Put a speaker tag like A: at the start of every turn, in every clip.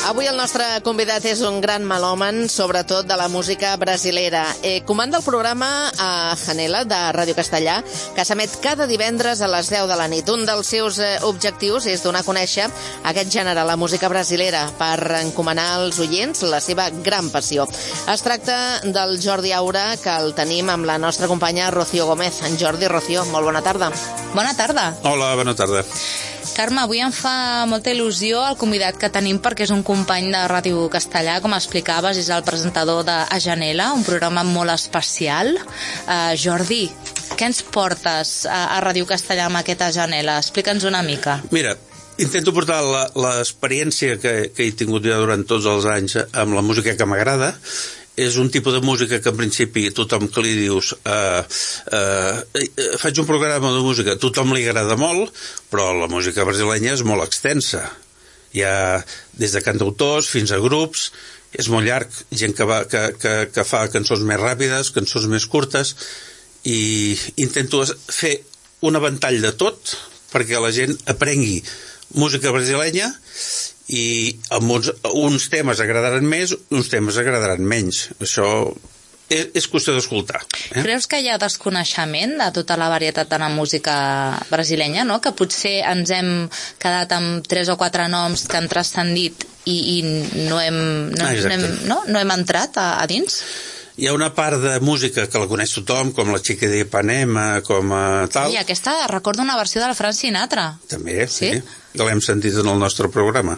A: Avui el nostre convidat és un gran melòman, sobretot de la música brasilera. Comanda el programa a Janela, de Ràdio Castellà, que s'emet cada divendres a les 10 de la nit. Un dels seus objectius és donar a conèixer aquest gènere, la música brasilera, per encomanar als oients la seva gran passió. Es tracta del Jordi Aura, que el tenim amb la nostra companya Rocío Gómez. En Jordi, Rocío, molt bona tarda.
B: Bona tarda.
C: Hola, bona tarda.
B: Carme, avui em fa molta il·lusió el convidat que tenim perquè és un company de Ràdio Castellà, com explicaves, és el presentador de A Janela, un programa molt especial. Jordi, què ens portes a Ràdio Castellà amb aquest A Janela? Explica'ns una mica.
C: Mira, intento portar l'experiència que he tingut ja durant tots els anys amb la música que m'agrada. És un tipus de música que en principi tothom que li dius faig un programa de música, tothom li agrada molt, però la música brasilenya és molt extensa. Hi ha des de cantautors fins a grups, és molt llarg, gent que fa cançons més ràpides, cançons més curtes, i intento fer un ventall de tot perquè la gent aprengui música brasilenya, i amb uns temes agradaran més, uns temes agradaran menys. Això és qüestió d'escoltar.
B: Creus que hi ha desconeixement de tota la varietat de la música brasilenya, no? Que potser ens hem quedat amb 3 o 4 noms que han transcendit i no hem entrat a dins?
C: Hi ha una part de música que la coneix tothom, com la Chica de Ipanema, com tal.
B: I aquesta recorda una versió de la Frank Sinatra.
C: També, sí. Que l'hem sentit en el nostre programa.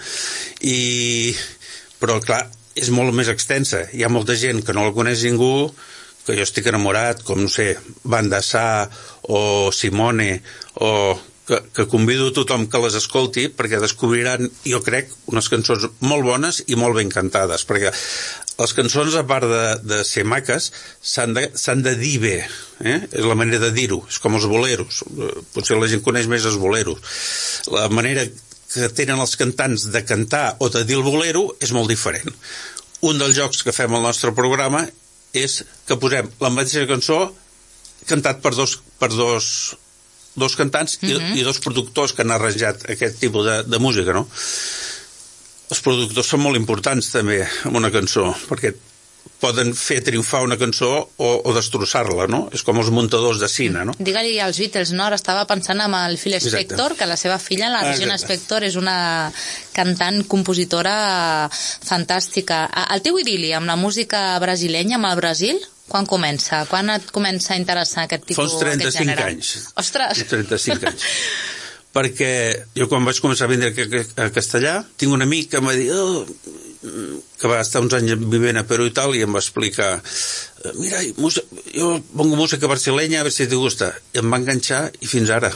C: Però, clar, és molt més extensa. Hi ha molta gent que no la coneix ningú, que jo estic enamorat, com, no sé, Banda Sa o Simone, o que convido a tothom que les escolti, perquè descobriran, jo crec, unes cançons molt bones i molt ben cantades, perquè les cançons, a part de ser maques, s'han de dir bé, és la manera de dir-ho, és com els boleros, potser la gent coneix més els boleros. La manera que tenen els cantants de cantar o de dir el bolero és molt diferent. Un dels jocs que fem al nostre programa és que posem la mateixa cançó cantat per dos cantants i dos productors que han arranjat aquest tipus de música, no? Els productors són molt importants també en una cançó, perquè poden fer triomfar una cançó o destrossar-la, no? És com els muntadors de cine, no?
B: Digue-li als Beatles, no? Ara estava pensant amb el Phil Spector, que la seva filla, la Regina Spector, és una cantant, compositora fantàstica. El teu idili amb la música brasilenya, amb el Brasil, quan comença? Quan et comença a interessar aquest tipus,
C: aquest gènere? Fa uns 35 anys.
B: Ostres!
C: 35 anys. Perquè jo quan vaig començar a vindre a Castellà tinc un amic que m'ha dit que va estar uns anys vivint a Perú i tal, i em va explicar mira, jo pongo música brasileña a ver si te gusta, i em va enganxar i fins ara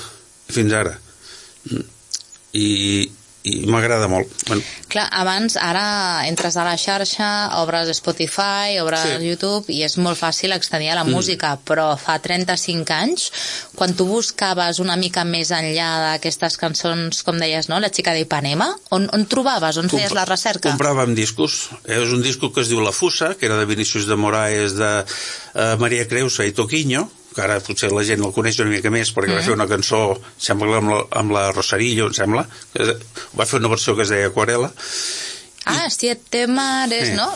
C: i m'agrada molt. Bueno.
B: Clar, abans, ara entres a la xarxa, obres Spotify, obres YouTube, i és molt fàcil accedir a la música, però fa 35 anys, quan tu buscaves una mica més enllà d'aquestes cançons, com deies, no? La Chica de Ipanema, on trobaves? On feies la recerca?
C: Compràvem discos. És un disco que es diu La Fusa, que era de Vinícius de Moraes, de Maria Creusa i Toquinho, que ara potser la gent el coneix una mica més perquè va fer una cançó, sembla amb la Rosarillo, em sembla, que va fer una versió que es deia Aquarela.
B: Siete mares, no?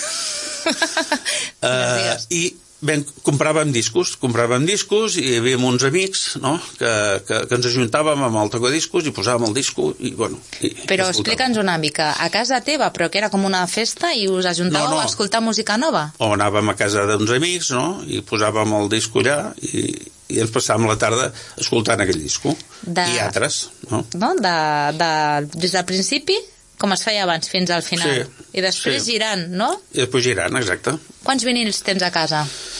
C: I compràvem discos i hi havia uns amics, no?, que ens ajuntàvem amb el tocadiscos i posàvem el disco i, bueno...
B: Però explica'ns una mica, a casa teva, però que era com una festa i us ajuntàveu a escoltar música nova?
C: O anàvem a casa d'uns amics, no?, i posàvem el disco allà i ens passàvem la tarda escoltant aquell disco. I altres, no?
B: Des del principi, com es feia abans, fins al final. I després girant, no?
C: I després girant, exacte.
B: Quants vinils tens a casa?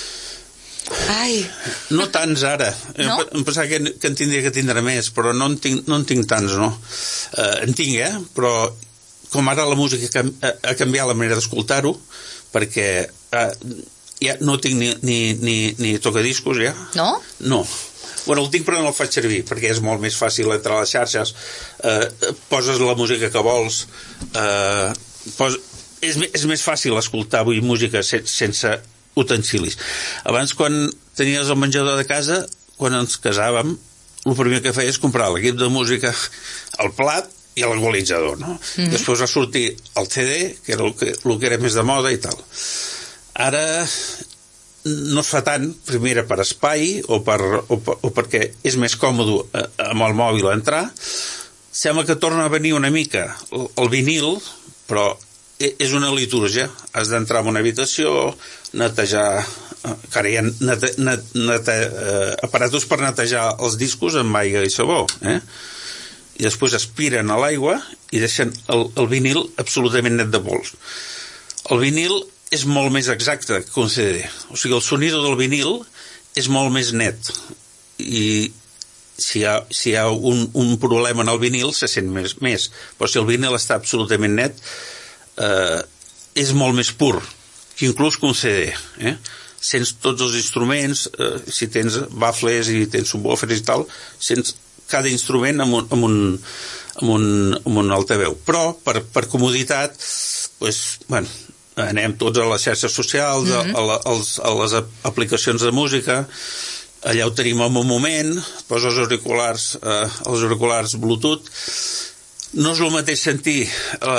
C: No tants ara. Em pensava que en tindria que tindre més, però no en tinc tants, no. En tinc, però com ara la música ha canviat la manera d'escoltar-ho, perquè ja no tinc ni tocadiscos, ja.
B: No?
C: No. Bueno, el tinc però no el faig servir, perquè és molt més fàcil entrar a les xarxes, poses la música que vols, és més fàcil escoltar avui música sense utensilis. Abans, quan tenies el menjador de casa, quan ens casàvem, el primer que feia és comprar l'equip de música, el plat i l'equalitzador, no? Després va sortir el CD, que era el que era més de moda i tal. Ara no es fa tant, primera per espai o perquè és més còmode amb el mòbil entrar. Sembla que torna a venir una mica el vinil, però és una litúrgia. Has d'entrar en una habitació, netejar, que ara hi ha aparatos per netejar els discos amb aigua i sabó, i després aspiren a l'aigua i deixen el vinil absolutament net de pols. El vinil és molt més exacte que un CD. O sigui, el sonido del vinil és molt més net. I si hi ha un problema en el vinil, se sent més. Però si el vinil està absolutament net, és molt més pur, que inclús que un CD. Sents tots els instruments, si tens baffles i tens subwoofers i tal, sents cada instrument amb un altaveu. Però, per comoditat, bueno, anem tots a les xarxes socials, a les aplicacions de música, allà ho tenim en un moment, poses els auriculars Bluetooth. No és el mateix sentir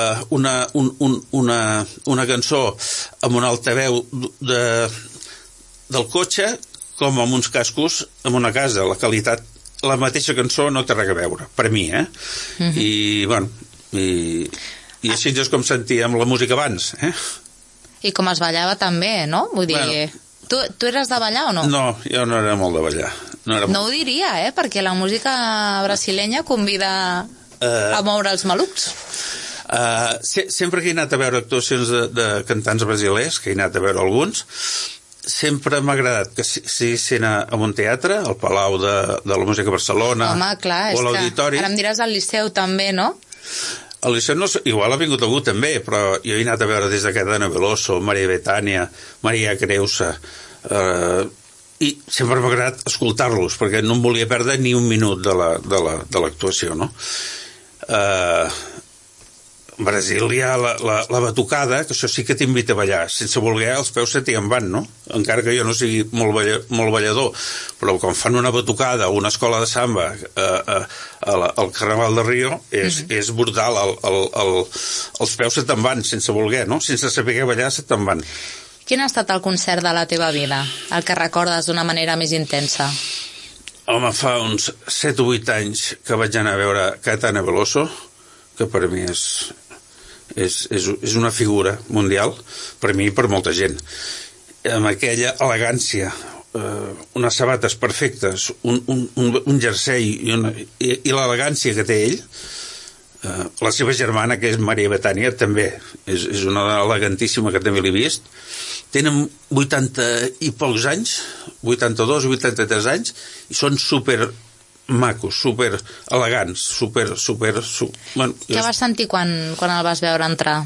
C: una cançó amb un altaveu del cotxe com amb uns cascos en una casa. La qualitat, la mateixa cançó no té res a veure, per mi, I, bueno, i així és com sentíem la música abans,
B: I com es ballava també, no? Vull dir, bueno, tu eres de ballar o no?
C: No, jo no era molt de ballar.
B: No ho diria, perquè la música brasilenya convida a moure els malucs.
C: Sempre que he anat a veure actuacions de cantants brasilers, que he anat a veure alguns, sempre m'ha agradat que siguessin en un teatre, al Palau de la Música de Barcelona,
B: home, clar, o l'Auditori. Ara em diràs al Liceu també, no?
C: Al Liceu igual ha vingut algú també, però jo he anat a veure des de Caetano Veloso, Maria Bethània, Maria Creusa, i sempre m'ha agradat escoltar-los, perquè no em volia perdre ni un minut de l'actuació, no? A Brasil hi ha la batucada, que això sí que t'invita a ballar. Sense voler, els peus se t'hi en van, no? Encara que jo no sigui molt ballador. Però quan fan una batucada o una escola de samba al Carnaval de Rio, és brutal. Els peus se te'n van, sense voler, no? Sense saber ballar, se te'n van.
B: Quin ha estat el concert de la teva vida? El que recordes d'una manera més intensa?
C: Home, fa uns 7 o 8 anys que vaig anar a veure Caetano Veloso, que per mi és una figura mundial, per mi i per molta gent. Amb aquella elegància, unes sabates perfectes, un jersei i l'elegància que té ell. La seva germana, que és Maria Bethània, també és una elegantíssima, que també l'he vist. Tenen 80 i pocs anys, 82 o 83 anys, i són super macos, super elegants, bueno,
B: què vas sentir quan el vas veure entrar?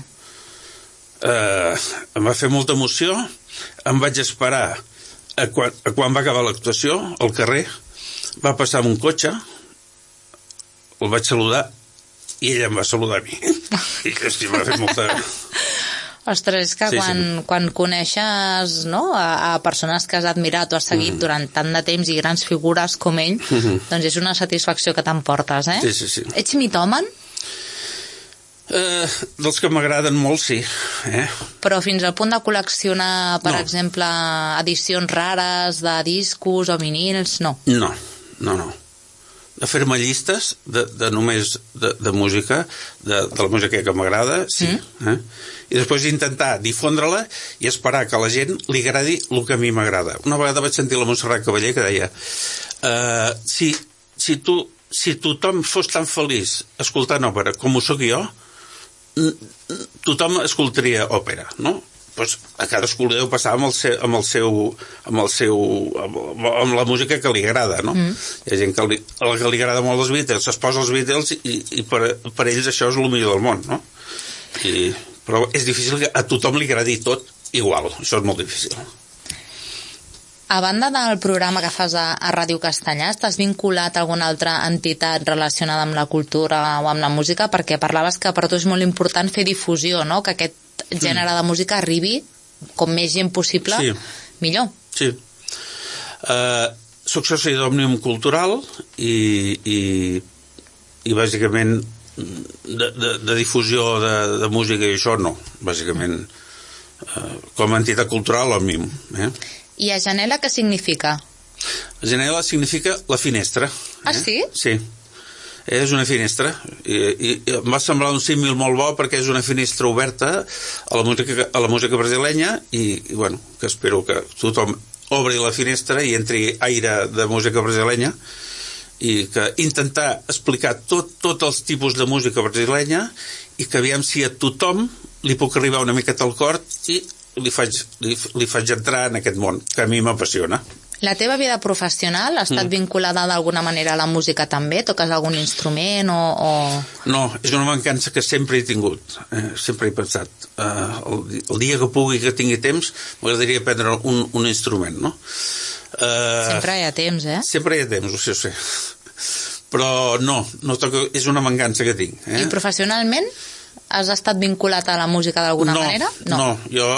C: Em va fer molta emoció. Em vaig esperar a quan va acabar l'actuació al carrer. Va passar amb un cotxe, el vaig saludar i ella em va saludar a mi. I hosti, m'ha fet molta...
B: Ostres, és que quan coneixes, no, a persones que has admirat o has seguit durant tant de temps i grans figures com ell, doncs és una satisfacció que t'emportes,
C: Sí.
B: Ets mitòman?
C: Dels que m'agraden molt, sí.
B: Però fins al punt de col·leccionar, per exemple, edicions rares de discos o vinils, no?
C: No. De fer-me llistes de només de música, de la música que m'agrada, sí. I després intentar difondre-la i esperar que a la gent li agradi el que a mi m'agrada. Una vegada vaig sentir la Montserrat Cavaller que deia si tothom fos tan feliç escoltant òpera com ho sóc jo, tothom escoltaria òpera, no? Doncs a cadascú li deu passar amb la música que li agrada, no? Hi ha gent que li agrada molt els Beatles, es posa els Beatles i per ells això és el millor del món, no? Però és difícil que a tothom li agradi tot igual, això és molt difícil.
B: A banda del programa que fas a Ràdio Castellà, estàs vinculat a alguna altra entitat relacionada amb la cultura o amb la música? Perquè parlaves que per tu és molt important fer difusió, no? Que aquest gènere de música arribi com més gent possible, millor.
C: Sí. Soc soci d'Òmnium Cultural i bàsicament de difusió de música i això no, bàsicament com a entitat cultural el MIM.
B: I a Janela què significa?
C: Janela significa la finestra.
B: Ah, sí?
C: Sí. És una finestra i em va semblar un símil molt bo perquè és una finestra oberta a la música brasilenya i bueno, que espero que tothom obri la finestra i entri aire de música brasilenya i que intentar explicar tots els tipus de música brasilenya i que aviam si a tothom li puc arribar una miqueta al cor i li faig entrar en aquest món que a mi m'apassiona.
B: La teva vida professional ha estat vinculada d'alguna manera a la música també? Toques algun instrument o...?
C: No, és una mancança que sempre he tingut, sempre he pensat. El dia que pugui, que tingui temps, m'agradaria aprendre un instrument, no?
B: Sempre hi ha temps, eh?
C: Sempre hi ha temps, ho sé. Però no toco, és una mancança que tinc.
B: I professionalment has estat vinculat a la música d'alguna manera?
C: No, jo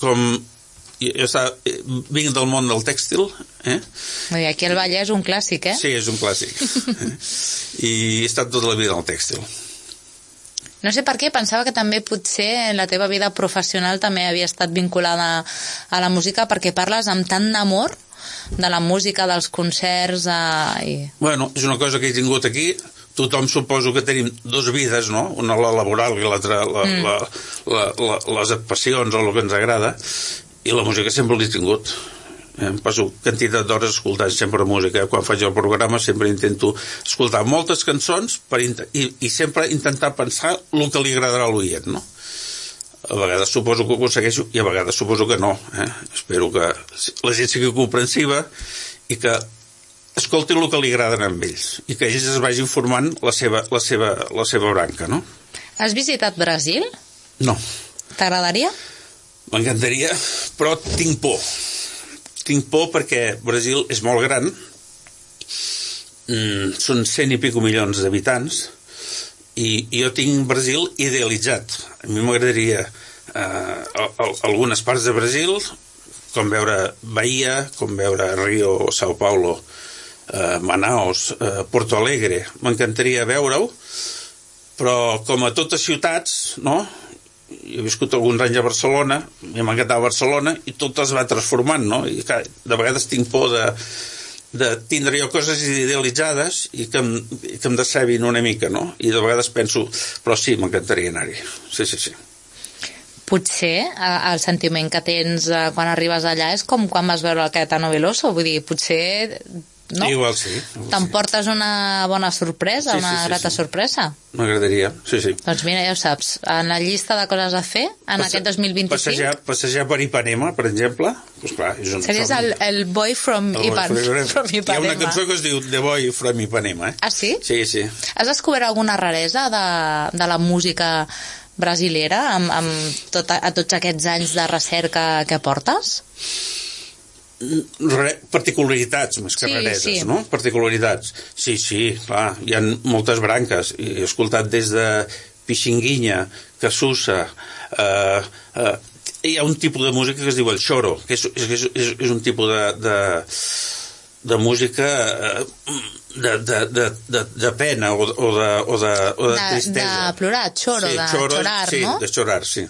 C: vinc del món del tèxtil.
B: Aquí al Vallès és un clàssic, eh?
C: Sí, és un clàssic. I he estat tota la vida en el tèxtil.
B: No sé per què, pensava que també potser la teva vida professional també havia estat vinculada a la música perquè parles amb tant d'amor de la música, dels concerts...
C: Bueno, és una cosa que he tingut aquí. Tothom suposo que tenim dues vides, no? Una la laboral i l'altra les passions o el que ens agrada. I la música sempre l'he tingut. Em passo quantitat d'hores escoltant sempre música. Quan faig el programa sempre intento escoltar moltes cançons i sempre intentar pensar el que li agradarà a l'oient, no? A vegades suposo que ho aconsegueixo i a vegades suposo que no. Espero que la gent sigui comprensiva i que escoltin el que li agraden a ells i que ells es vagin formant la seva branca, no?
B: Has visitat Brasil?
C: No.
B: T'agradaria?
C: M'encantaria, però tinc por. Tinc por perquè Brasil és molt gran, són 100 i pico milions d'habitants, i jo tinc Brasil idealitzat. A mi m'agradaria algunes parts de Brasil, com veure Bahia, com veure Rio, Sao Paulo, Manaus, Porto Alegre. M'encantaria veure-ho, però com a totes ciutats, no?, he viscut alguns anys a Barcelona, m'ha encantat Barcelona i tot es va transformant, no? I de vegades tinc por de tindre jo coses idealitzades i que em decebin una mica, no? I de vegades penso, però sí, m'encantaria anar-hi. Sí.
B: Potser el sentiment que tens quan arribes allà és com quan vas veure el Caetano Veloso, vull dir, potser... No?
C: Igual sí.
B: T'emportes una bona sorpresa, una grata sorpresa?
C: M'agradaria, sí.
B: Doncs mira, ja ho saps, en la llista de coses a fer, aquest 2025...
C: Passejar per Ipanema, per exemple, doncs clar, és un...
B: Series el boy from Ipanema.
C: Hi ha una cançó que es diu The Boy from Ipanema,
B: Ah, sí?
C: Sí.
B: Has descobert alguna raresa de la música brasilera a tots aquests anys de recerca que portes?
C: Particularitats més que rareses, no? Particularitats. Sí, clar, hi ha moltes branques. He escoltat des de Pixinguinha, Casusa, hi ha un tipus de música que es diu el choro, que és un tipus de música de pena o de tristesa.
B: De plorar, choro, de chorar,
C: sí,
B: no?
C: De chorar, sí.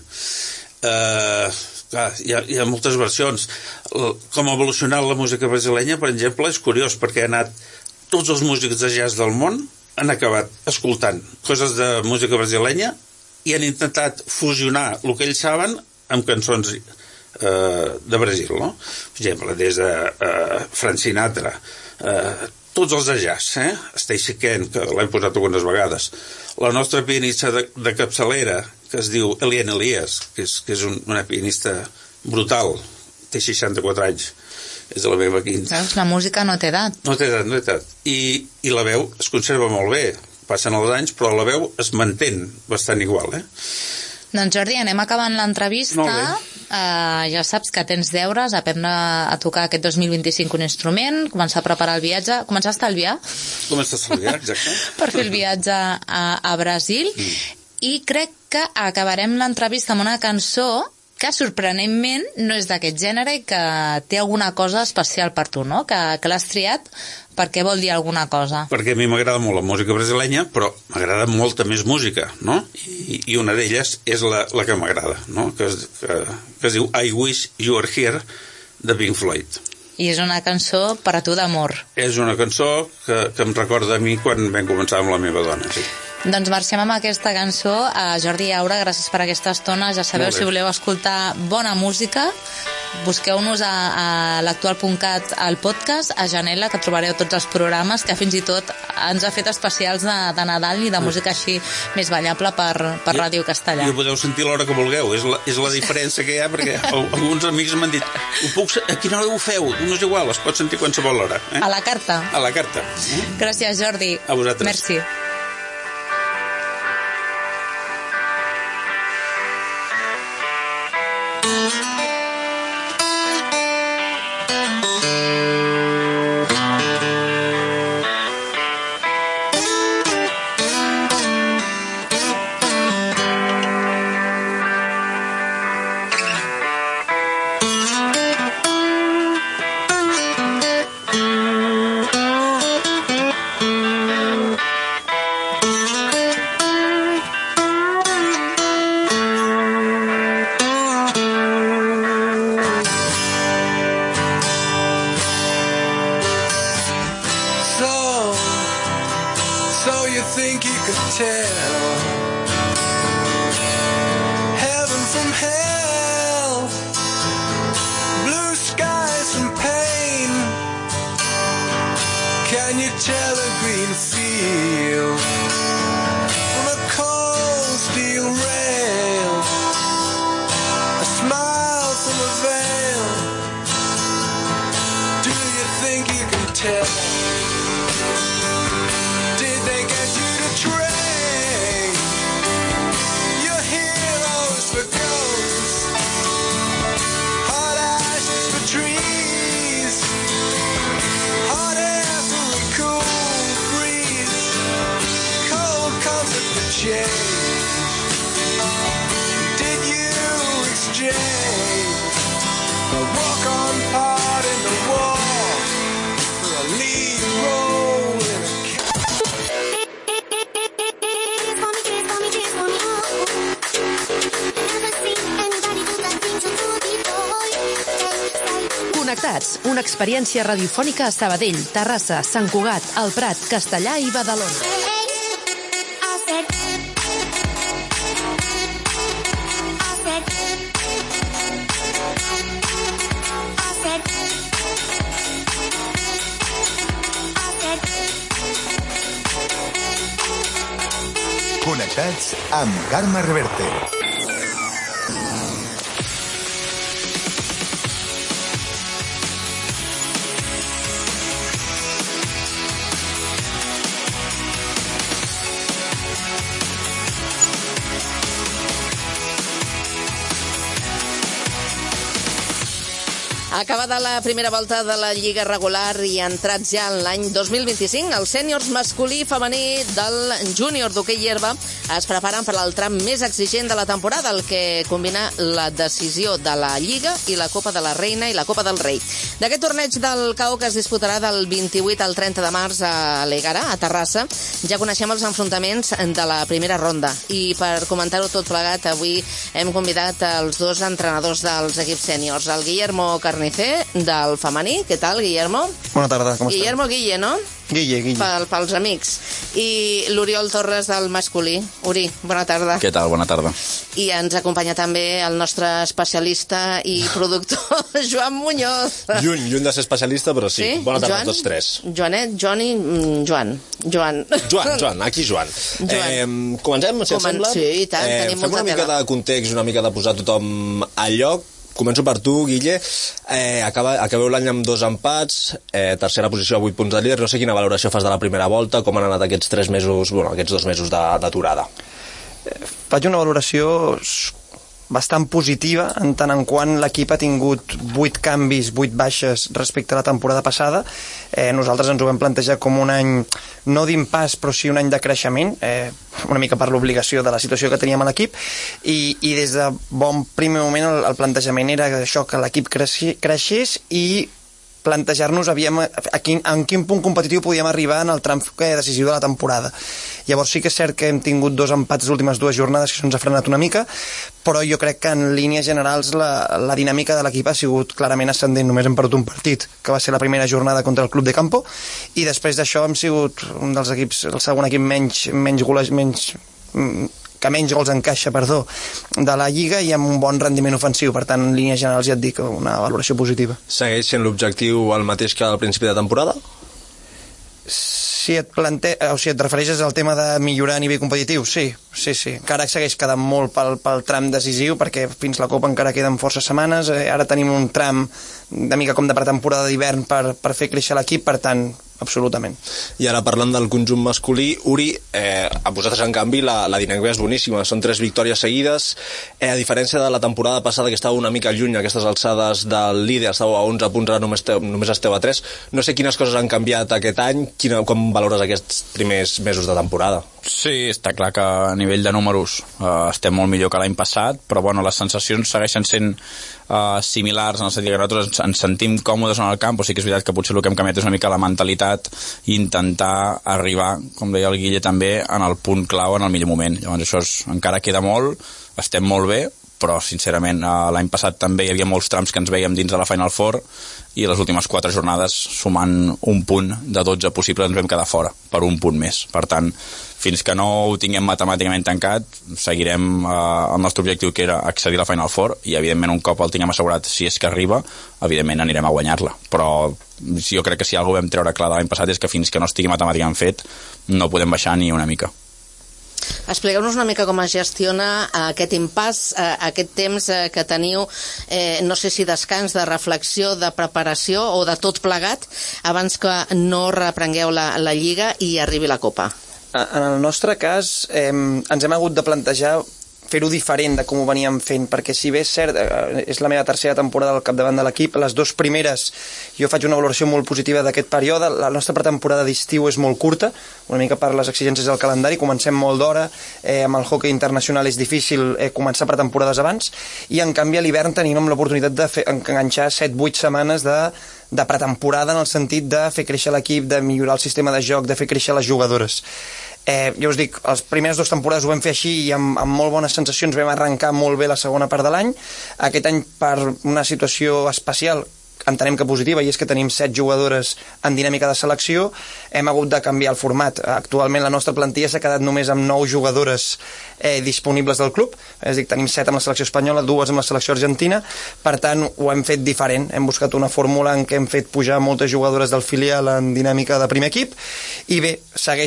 C: Clar, hi ha moltes versions. Com ha evolucionat la música brasilenya, per exemple, és curiós perquè tots els músics de jazz del món han acabat escoltant coses de música brasilenya i han intentat fusionar el que ells saben amb cançons de Brasil, no? Per exemple, des de Frank Sinatra, tots els de jazz, Stacey Kent, que l'hem posat algunes vegades, la nostra pianista de capçalera, que es diu Eliane Elias, que és una pianista brutal, té 64 anys, és de la meva quinta.
B: Saps, la música no té edat.
C: No té edat. I la veu es conserva molt bé, passen els anys, però la veu es mantén bastant igual,
B: Doncs Jordi, anem acabant l'entrevista. Ja saps que tens deures, aprendre a tocar aquest 2025 un instrument, començar a preparar el viatge, començar a estalviar.
C: Començar a estalviar, exacte.
B: Per fer el viatge a Brasil. I crec que acabarem l'entrevista amb una cançó que sorprenentment no és d'aquest gènere i que té alguna cosa especial per tu, no? Que l'has triat perquè vol dir alguna cosa.
C: Perquè a mi m'agrada molt la música brasilenya, però m'agrada molta més música, no? I una d'elles és la que m'agrada, no? Que es diu I Wish You Were Here, de Pink Floyd.
B: I és una cançó per a tu d'amor.
C: És una cançó que em recorda a mi quan vam començar amb la meva dona, sí.
B: Doncs marxem amb aquesta cançó. Jordi i Aura, gràcies per aquesta estona. Ja sabeu, si voleu escoltar bona música, busqueu-nos a l'actual.cat al podcast, a Janela, que trobareu tots els programes, que fins i tot ens ha fet especials de Nadal i de música així més ballable per Ràdio Castellà.
C: I ho podeu sentir a l'hora que vulgueu. És la diferència que hi ha, perquè alguns amics m'han dit a quina hora ho feu? No és igual, es pot sentir qualsevol hora.
B: A la carta.
C: A la carta.
B: Gràcies, Jordi.
C: A vosaltres.
B: Merci.
D: Una experiència radiofònica a Sabadell, Terrassa, Sant Cugat, El Prat, Castellà i Badalona.
E: Connectats amb Carme Reverte.
A: Acabada la primera volta de la Lliga regular i entrats ja en l'any 2025, els sèniors masculí i femení del júnior d'hoquei herba es preparen per al tram més exigent de la temporada, el que combina la decisió de la Lliga i la Copa de la Reina i la Copa del Rei. D'aquest torneig del CAO, que es disputarà del 28 al 30 de març a l'Egara, a Terrassa, ja coneixem els enfrontaments de la primera ronda. I per comentar-ho tot plegat, avui hem convidat els dos entrenadors dels equips sèniors, el Guillermo Carnicer, del femení. Què tal, Guillermo?
F: Bona tarda, com estàs?
A: Guillermo Guille, no?
F: Guille.
A: Pels amics. I l'Oriol Torres, del masculí. Uri, bona tarda.
G: Què tal? Bona tarda.
A: I ens acompanya també el nostre especialista i productor, Joan Muñoz.
H: Lluny de ser especialista, però sí. Bona tarda a tots tres.
A: Joanet, Joan,
H: aquí Joan. Comencem, si et sembla?
A: Sí, i tant, tenim molta tela.
H: Fem una mica de context, una mica de posar tothom al lloc. Començo per tu, Guille. Acabeu l'any amb 2 empats, tercera posició a 8 punts de líder. No sé quina valoració fas de la primera volta, com han anat aquests 3 mesos, aquests 2 mesos d'aturada.
F: Faig una valoració bastant positiva, en tant en quant l'equip ha tingut 8 canvis, 8 baixes respecte a la temporada passada. Nosaltres ens ho vam plantejar com un any, no d'impàs, però sí un any de creixement, una mica per l'obligació de la situació que teníem a l'equip, i des de bon primer moment el plantejament era això, que l'equip creixés i plantejar-nos en quin punt competitiu podíem arribar en el tram decisiu de la temporada. Llavors sí que és cert que hem tingut 2 empats les últimes 2 jornades que se'ns ha frenat una mica, però jo crec que en línies generals la dinàmica de l'equip ha sigut clarament ascendent. Només hem perdut un partit, que va ser la primera jornada contra el Club de Campo, i després d'això hem sigut un dels equips, el segon equip que menys gols encaixa, de la Lliga, i amb un bon rendiment ofensiu. Per tant, en línies generals ja et dic una valoració positiva.
H: Segueix sent l'objectiu el mateix que al principi de temporada?
F: Si et refereixes al tema de millorar a nivell competitiu, sí. Encara segueix quedant molt pel tram decisiu, perquè fins la Copa encara queden forces setmanes. Ara tenim un tram de mica com de pretemporada d'hivern per fer créixer l'equip, per tant, absolutament.
H: I ara parlant del conjunt masculí, Uri, a vosaltres en canvi la dinàmica és boníssima, són 3 victòries seguides, a diferència de la temporada passada que estava una mica lluny a aquestes alçades del líder, estàveu a 11 punts, ara només esteu a 3. No sé quines coses han canviat aquest any, com valores aquests primers mesos de temporada?
G: Sí, està clar que a nivell de números estem molt millor que l'any passat, però bueno, les sensacions segueixen sent similars, en el sentit que nosaltres ens sentim còmodes en el camp, o sí que és veritat que potser el que hem canviat és una mica la mentalitat i intentar arribar, com deia el Guille també, en el punt clau en el millor moment. Llavors això encara queda molt, estem molt bé, però sincerament l'any passat també hi havia molts trams que ens veiem dins de la Final Four i les últimes 4 jornades, sumant un punt de 12 possibles, ens vam quedar fora per un punt més. Per tant, fins que no ho tinguem matemàticament tancat, seguirem el nostre objectiu, que era accedir a la Final Four, i evidentment un cop el tinguem assegurat, si és que arriba, evidentment anirem a guanyar-la. Però jo crec que si alguna cosa vam treure clar de l'any passat és que fins que no estigui matemàticament fet no podem baixar ni una mica.
A: Expliqueu-nos una mica com es gestiona aquest impàs, aquest temps que teniu, no sé si descans, de reflexió, de preparació o de tot plegat, abans que no reprengueu la Lliga i arribi la Copa.
F: En el nostre cas, ens hem hagut de plantejar fer-ho diferent de com ho veníem fent, perquè si bé és cert, és la meva tercera temporada al capdavant de l'equip, les 2 primeres jo faig una valoració molt positiva d'aquest període. La nostra pretemporada d'estiu és molt curta, una mica per les exigències del calendari, comencem molt d'hora, amb el hockey internacional és difícil començar pretemporades abans, i en canvi a l'hivern tenim l'oportunitat d'enganxar 7-8 setmanes de pretemporada, en el sentit de fer créixer l'equip, de millorar el sistema de joc, de fer créixer les jugadores. Jo us dic, les primeres 2 temporades ho vam fer així i amb molt bones sensacions, vam arrencar molt bé la segona part de l'any. Aquest any, per una situació especial, entenem que positiva, i és que tenim 7 jugadores en dinàmica de selecció, hem hagut de canviar el format. Actualment la nostra plantilla s'ha quedat només amb 9 jugadores disponibles del club, és a dir, tenim 7 amb la selecció espanyola, 2 amb la selecció argentina. Per tant, ho hem fet diferent, hem buscat una fórmula en què hem fet pujar moltes jugadores del filial en dinàmica de primer equip, i bé,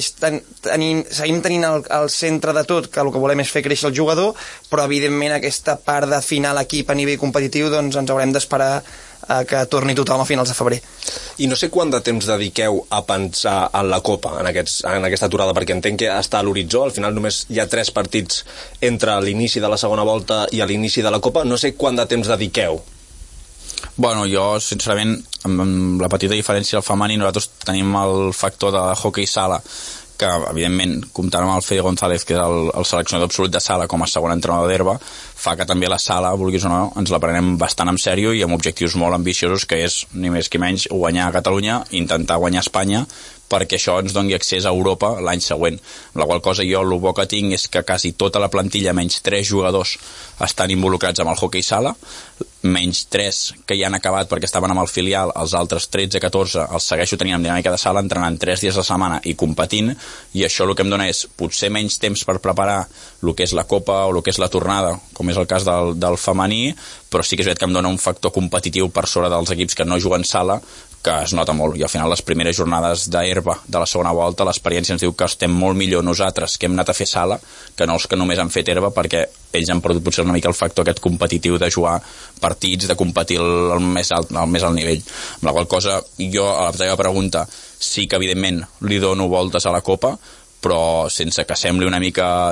F: seguim tenint el centre de tot, que el que volem és fer créixer el jugador, però evidentment aquesta part d'afinar l'equip a nivell competitiu, doncs ens haurem d'esperar que torni tothom a finals de febrer.
H: I no sé quant de temps dediqueu a pensar en la Copa, en aquesta aturada, perquè entenc que està a l'horitzó, al final només hi ha 3 partits entre l'inici de la segona volta i l'inici de la Copa. No sé quant de temps dediqueu.
G: Bueno, jo, sincerament, amb la petita diferència del femení, nosaltres tenim el factor de hockey sala, que evidentment, comptant amb el Fede González, que és el seleccionador absolut de sala com a segon entrenador d'herba, fa que també la sala, vulguis o no, ens la prenem bastant en sèrio i amb objectius molt ambiciosos, que és, ni més ni menys, guanyar a Catalunya, intentar guanyar a Espanya, perquè això ens doni accés a Europa l'any següent. La qual cosa, jo el bo que tinc és que quasi tota la plantilla, menys 3 jugadors, estan involucrats amb el hockey sala, menys 3 que ja han acabat perquè estaven amb el filial, els altres 13-14 els segueixo tenint amb dinàmica de sala, entrenant 3 dies a la setmana i competint, i això el que em dona és potser menys temps per preparar el que és la Copa o el que és la tornada, com és el cas del femení, però sí que és veritat que em dona un factor competitiu per sobre dels equips que no juguen sala, que es nota molt, i al final les primeres jornades d'herba de la segona volta l'experiència ens diu que estem molt millor nosaltres que hem anat a fer sala que no els que només han fet herba, perquè ells han perdut potser una mica el factor aquest competitiu de jugar partits, de competir al més alt nivell. Amb la qual cosa, jo a la teva pregunta sí que evidentment li dono voltes a la Copa, però sense que sembli una mica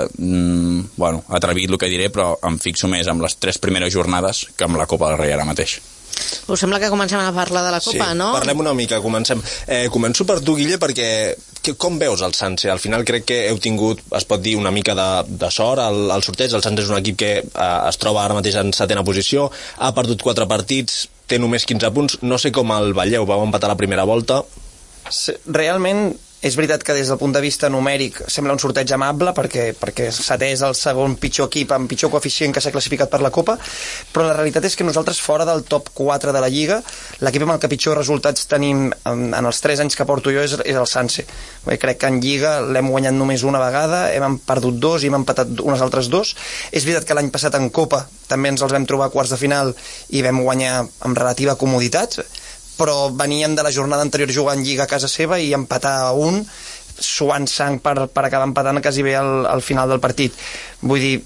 G: atrevit el que diré, però em fixo més amb les 3 primeres jornades que amb la Copa del Rei ara mateix.
A: Us sembla que comencem a parlar de la Copa,
H: sí,
A: no?
H: Parlem una mica, comencem. Començo per tu, Guille, perquè com veus el Sanse? Al final crec que heu tingut, es pot dir, una mica de sort al sorteig. El Sanse és un equip que es troba ara mateix en 7ª posició, ha perdut 4 partits, té només 15 punts. No sé com el veieu, vau empatar la primera volta.
F: Sí, realment és veritat que des del punt de vista numèric sembla un sorteig amable perquè setè és el segon pitjor equip amb pitjor coeficient que s'ha classificat per la Copa, però la realitat és que nosaltres fora del top 4 de la Lliga, l'equip amb el que pitjor resultats tenim en els 3 anys que porto jo és el Sanse. Crec que en Lliga l'hem guanyat només una vegada, hem perdut 2 i hem empatat unes altres 2. És veritat que l'any passat en Copa també ens els vam trobar a quarts de final i vam guanyar amb relativa comoditat, però veníem de la jornada anterior jugant Lliga a casa seva i empatar a 1 suant sang per acabar empatant quasi bé al final del partit. Vull dir,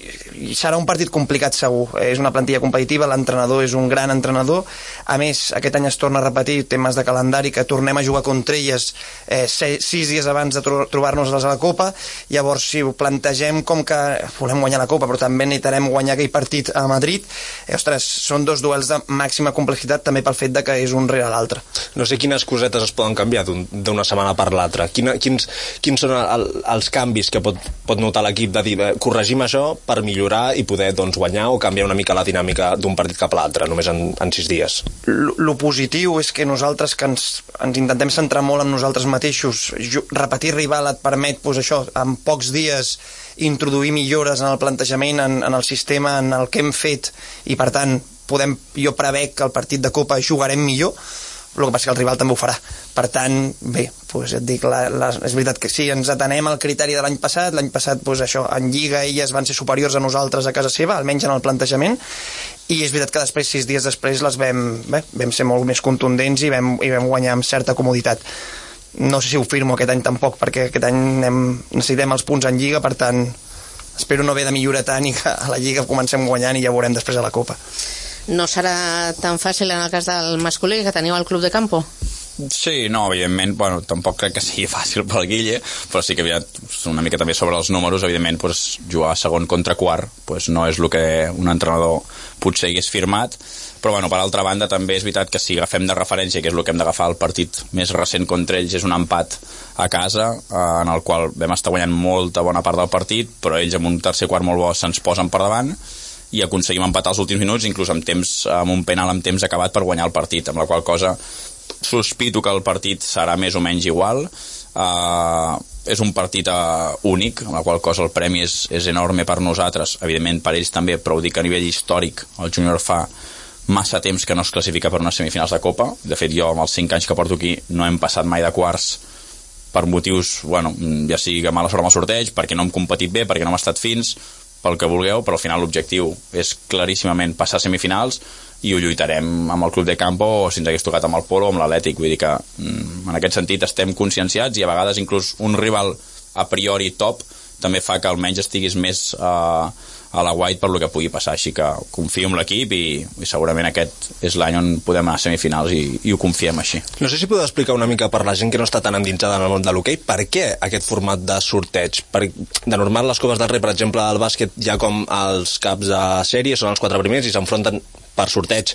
F: serà un partit complicat segur, és una plantilla competitiva, l'entrenador és un gran entrenador, a més aquest any es torna a repetir temes de calendari, que tornem a jugar contra elles 6 dies abans de trobar-nos-les a la Copa. Llavors si ho plantegem com que volem guanyar la Copa però també necessitarem guanyar aquell partit a Madrid, ostres, són 2 duels de màxima complexitat també pel fet de que és un rere l'altre.
H: No sé quines cosetes es poden canviar d'una setmana per l'altra. Quins són els canvis que pot notar l'equip de dir corregim això per millorar i poder guanyar o canviar una mica la dinàmica d'un partit cap a l'altre, només en 6 dies?
F: Lo positiu és que nosaltres que ens intentem centrar molt en nosaltres mateixos, repetir rival et permet això, en pocs dies introduir millores en el plantejament, en el sistema, en el que hem fet, i per tant jo prevec que el partit de Copa jugarem millor. El que passa que el rival també ho farà. Per tant, bé, et dic, és veritat que sí, ens atenem al criteri de l'any passat, això, en Lliga elles van ser superiors a nosaltres a casa seva, almenys en el plantejament, i és veritat que després, 6 dies després, les vam ser molt més contundents i vam guanyar amb certa comoditat. No sé si ho firmo aquest any tampoc, perquè aquest any necessitem els punts en Lliga, per tant, espero no haver de millorar tant i que a la Lliga comencem guanyant i ja veurem després a la Copa.
A: No serà tan fàcil en el cas del masculí que teniu al Club de Campo?
G: Sí, no, evidentment, tampoc crec que sigui fàcil pel Guille, però sí que una mica també sobre els números, evidentment, jugar segon contra quart no és el que un entrenador potser hagués firmat, però per altra banda també és veritat que si agafem de referència, que és el que hem d'agafar, el partit més recent contra ells és un empat a casa, en el qual vam estar guanyant molta bona part del partit, però ells amb un tercer quart molt bo se'ns posen per davant i aconseguim empatar els últims minuts, inclús amb un penal amb temps acabat per guanyar el partit, amb la qual cosa sospito que el partit serà més o menys igual. És un partit únic, amb la qual cosa el premi és enorme per nosaltres, evidentment per ells també, però ho dic a nivell històric, el júnior fa massa temps que no es classifica per unes semifinals de Copa. De fet, jo amb els 5 anys que porto aquí no hem passat mai de quarts per motius, ja sigui mala sort amb el sorteig, perquè no hem competit bé, perquè no hem estat fins, pel que vulgueu, però al final l'objectiu és claríssimament passar a semifinals i ho lluitarem amb el Club de Campo o si ens hagués tocat amb el Polo o amb l'Atlètic. Vull dir que en aquest sentit estem conscienciats i a vegades inclús un rival a priori top també fa que almenys estiguis més a la guait per lo que pugui passar, així que confio en l'equip i segurament aquest és l'any on podem anar a semifinals i ho confiem així.
H: No sé si podeu explicar una mica per la gent que no està tan endinsada en el món de l'hoquei, per què aquest format de sorteig? De normal les Copes del Rei, per exemple, al bàsquet ja com els caps de sèrie són els 4 primers i s'enfronten per sorteig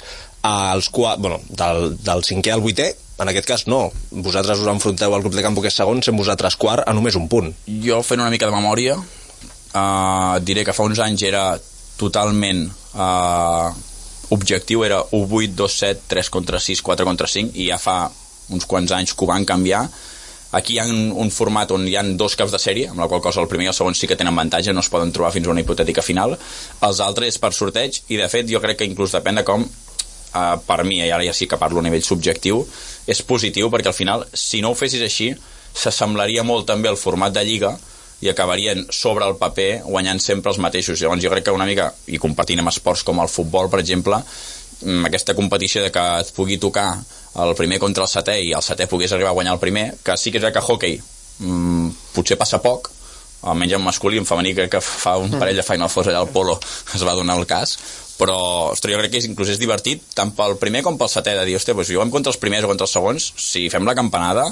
H: del 5è al 8è. En aquest cas no, vosaltres us enfronteu al Club de Campo que és segon, sent vosaltres quart a només un punt.
G: Jo fent una mica de memòria diré que fa uns anys era totalment objectiu, era 1-8, 2-7, 3 contra 6, 4 contra 5 i ja fa uns quants anys que ho van canviar. Aquí hi ha un format on hi ha 2 caps de sèrie, amb la qual cosa el primer i el segon sí que tenen avantatge, no es poden trobar fins a una hipotètica final. Els altres per sorteig, i de fet jo crec que inclús depèn de com, per mi, i ara ja sí que parlo a nivell subjectiu, és positiu perquè al final, si no ho fessis així, s'assemblaria molt també al format de Lliga i acabarien sobre el paper guanyant sempre els mateixos. Llavors jo crec que una mica, i competint amb esports com el futbol, per exemple, aquesta competició de que et pugui tocar el primer contra el setè i el setè pogués arribar a guanyar el primer, que sí que és que hockey potser passa poc, almenys en masculí, en femení crec que fa un parell de Final Fours allà al Polo es va donar el cas, però ostres, jo crec que inclús és divertit tant pel primer com pel setè de dir, hòstia, doncs juguem contra els primers o contra els segons, si fem la campanada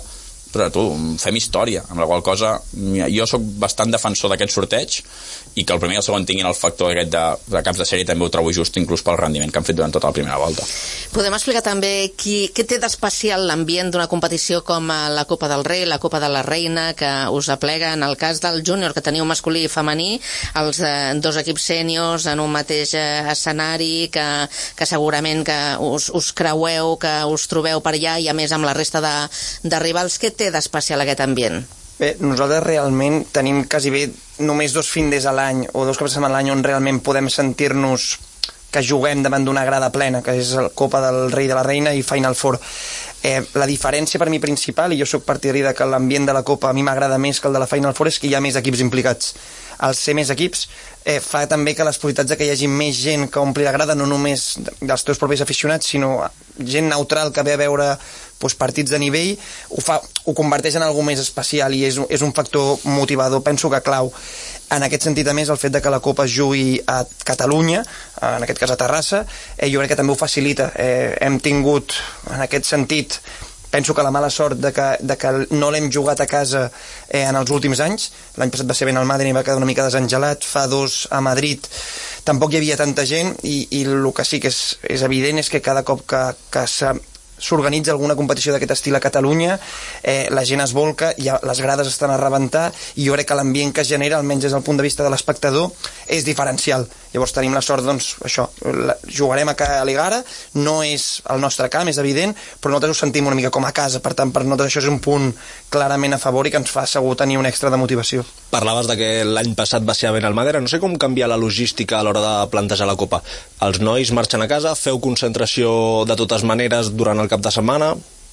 G: però fem història, amb la qual cosa jo sóc bastant defensor d'aquest sorteig, i que el primer i el segon tinguin el factor aquest de caps de sèrie també ho trobo just, inclús pel rendiment que han fet durant tota la primera volta.
A: Podem explicar també què té d'especial l'ambient d'una competició com la Copa del Rei, la Copa de la Reina, que us aplega en el cas del júnior, que teniu masculí i femení, els dos equips sèniors en un mateix escenari, que segurament que us creueu, que us trobeu per allà, i a més amb la resta de rivals. Què té d'especial aquest ambient?
F: Bé, nosaltres realment tenim quasi bé només 2 fins a l'any o 2 cops de setmana a l'any on realment podem sentir-nos que juguem davant d'una grada plena, que és la Copa del Rei de la Reina i Final Four. La diferència per mi principal, i jo sóc partidari de que l'ambient de la Copa a mi m'agrada més que el de la Final Four, és que hi ha més equips implicats. Al ser més equips fa també que les possibilitats de que hi hagi més gent que ompli la grada, no només dels teus propis aficionats, sinó gent neutral que ve a veure partits de nivell, ho converteix en alguna més especial, i és un factor motivador, penso que clau. En aquest sentit, a més, el fet de que la Copa es jugui a Catalunya, en aquest cas a Terrassa, jo crec que també ho facilita. Hem tingut, en aquest sentit, penso que la mala sort de que no l'hem jugat a casa en els últims anys. L'any passat va ser ben al Madrid i va quedar una mica desengelat, fa 2 a Madrid tampoc hi havia tanta gent, i el que sí que és evident és que cada cop que s'organitza alguna competició d'aquest estil a Catalunya, la gent es volca, les grades estan a rebentar, i jo crec que l'ambient que es genera, almenys des del punt de vista de l'espectador, és diferencial. Llavors tenim la sort, doncs, això, jugarem a l'Egara, no és el nostre camp, és evident, però nosaltres ho sentim una mica com a casa, per tant, per nosaltres això és un punt clarament a favor i que ens fa segur tenir un extra de motivació.
H: Parlaves de que l'any passat va ser a Benalmádena, no sé com canvia la logística a l'hora de plantejar la Copa. Els nois marxen a casa, feu concentració de totes maneres durant el cap de setmana?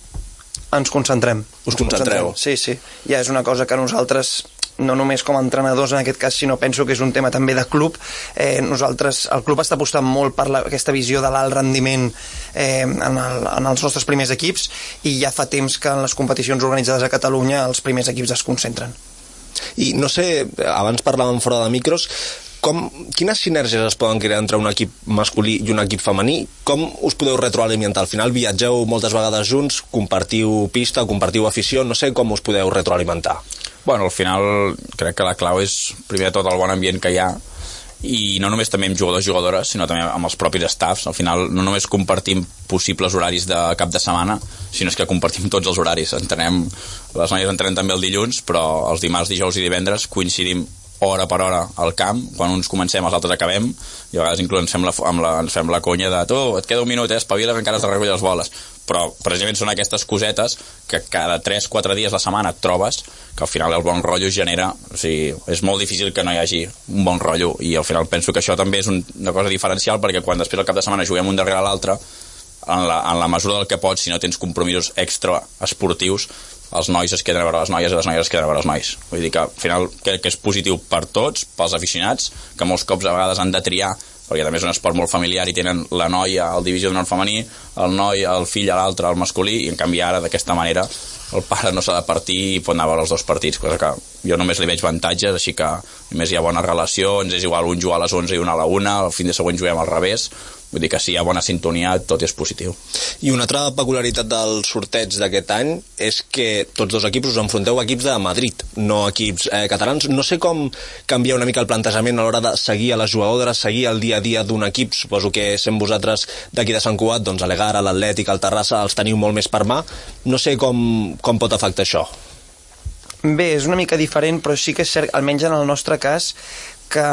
F: Ens concentrem.
H: Us concentreu?
F: Sí. Ja és una cosa que nosaltres, no només com a entrenadors en aquest cas, sinó penso que és un tema també de club. El club està apostant molt per aquesta visió de l'alt rendiment en els nostres primers equips, i ja fa temps que en les competicions organitzades a Catalunya els primers equips es concentren.
H: I no sé, abans parlàvem fora de micros, quines sinergies es poden crear entre un equip masculí i un equip femení? Com us podeu retroalimentar? Al final viatgeu moltes vegades junts, compartiu pista, compartiu afició, no sé com us podeu retroalimentar.
G: Bueno, al final crec que la clau és primer de tot el bon ambient que hi ha, i no només també amb jugadors i jugadores, sinó també amb els propis staffs. Al final no només compartim possibles horaris de cap de setmana, sinó que compartim tots els horaris. Les noies entrenem també el dilluns, però els dimarts, dijous i divendres coincidim hora per hora al camp. Quan uns comencem, els altres acabem, i a vegades inclús ens fem la conya de tu, et queda un minut, espavila que encara has de recollir les boles. Però precisament són aquestes cosetes que cada 3-4 dies a la setmana et trobes, que al final el bon rotllo genera, o sigui, és molt difícil que no hi hagi un bon rotllo, i al final penso que això també és una cosa diferencial, perquè quan després al cap de setmana juguem un darrere l'altre, en la mesura del que pots, si no tens compromisos extra esportius, els nois es queden a veure les noies i les noies es queden a veure els nois. Vull dir que al final crec que és positiu per tots, pels aficionats, que molts cops a vegades han de triar, perquè també és un esport molt familiar i tenen la noia al divisió d'honor femení, el noi, el fill a l'altre, el masculí, i en canvi ara d'aquesta manera el pare no s'ha de partir i pot anar a veure els 2 partits, cosa que jo només li veig avantatges, així que només hi ha bona relació, ens és igual un jugar a les 11 i un a la 1, el fin de següent juguem al revés. Vull dir que si hi ha bona sintonia, tot és positiu.
H: I una altra peculiaritat del sorteig d'aquest any és que tots 2 equips us enfronteu a equips de Madrid, no equips catalans. No sé com canvia una mica el plantejament a l'hora de seguir a les jugadores, seguir el dia a dia d'un equip. Suposo que sent vosaltres d'aquí de Sant Cugat, doncs a l'Egara, l'Atlètic, el Terrassa, els teniu molt més per mà. No sé com pot afectar això.
F: Bé, és una mica diferent, però sí que és cert, almenys en el nostre cas, que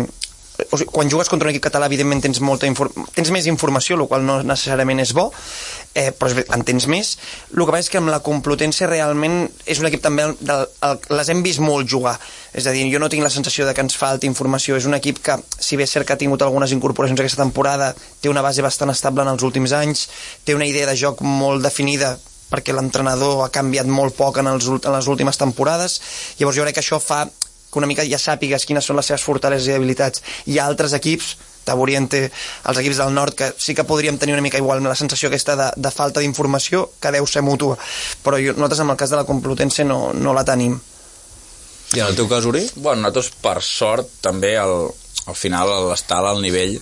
F: o sigui, quan jugues contra un equip català evidentment tens més informació, el qual no necessàriament és bo, però en tens més. El que passa és que amb la Complutense realment és un equip també les hem vist molt jugar, és a dir, jo no tinc la sensació de que ens falti informació. És un equip que, si bé és cert que ha tingut algunes incorporacions aquesta temporada, té una base bastant estable en els últims anys, té una idea de joc molt definida, perquè l'entrenador ha canviat molt poc en les últimes temporades. Llavors jo crec que això fa que una mica ja sàpigues quines són les seves fortaleses i habilitats. Hi ha altres equips, Taboriente, els equips del nord, que sí que podríem tenir una mica igual la sensació aquesta de falta d'informació, que deu ser mútua, però nosaltres en el cas de la Complutense no la tenim.
H: I en el teu cas, Uri?
G: Bueno, nosaltres per sort també al final l'estar al nivell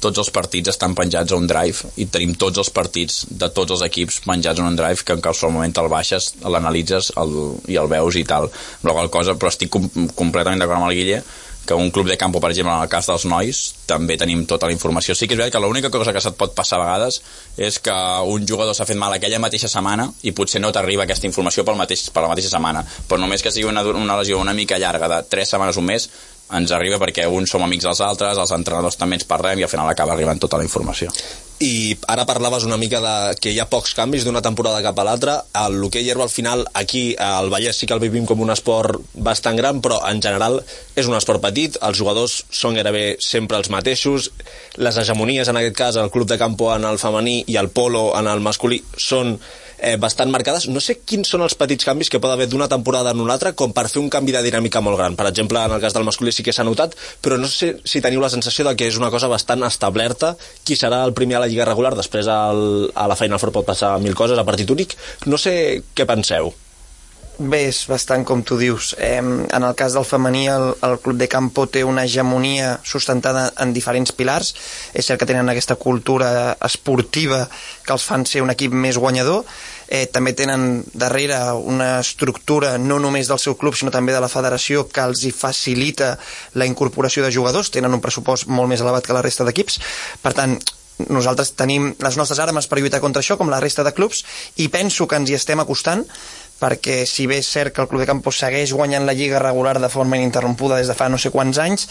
G: tots els partits estan penjats a un drive i tenim tots els partits de tots els equips penjats a un drive que en qualsevol moment el baixes, l'analitzes i el veus i tal. Però estic completament d'acord amb el Guille que un club de campo, per exemple, en el cas dels nois, també tenim tota la informació. Sí que és veritat que l'única cosa que se't pot passar a vegades és que un jugador s'ha fet mal aquella mateixa setmana i potser no t'arriba aquesta informació per la mateixa setmana, però només que sigui una lesió una mica llarga de 3 setmanes o un mes, ens arriba perquè uns som amics dels altres, els entrenadors també ens parlem i al final acaba arribant tota la informació.
H: I ara parlaves una mica de que hi ha pocs canvis d'una temporada cap a l'altra. L'hoquei herba al final aquí al Vallès sí que el vivim com un esport bastant gran, però en general és un esport petit, els jugadors són gairebé sempre els mateixos, les hegemonies en aquest cas el club de campo en el femení i el polo en el masculí són bastant marcades. No sé quins són els petits canvis que pot haver d'una temporada en una altra com per fer un canvi de dinàmica molt gran. Per exemple, en el cas del masculí sí que s'ha notat, però no sé si teniu la sensació de que és una cosa bastant establerta. Qui serà el primer a la lliga regular? Després a la Final Four pot passar 1000 coses, a partit únic. No sé què penseu.
F: Bé, és bastant com tu dius. En el cas del femení, el club de campo té una hegemonia sustentada en diferents pilars. És cert que tenen aquesta cultura esportiva que els fan ser un equip més guanyador. També tenen darrere una estructura no només del seu club sinó també de la federació que els hi facilita la incorporació de jugadors. Tenen un pressupost molt més elevat que la resta d'equips. Per tant, nosaltres tenim les nostres armes per lluitar contra això, com la resta de clubs, i penso que ens hi estem acostant, perquè si bé és cert que el club de campo segueix guanyant la lliga regular de forma ininterrompuda des de fa no sé quants anys,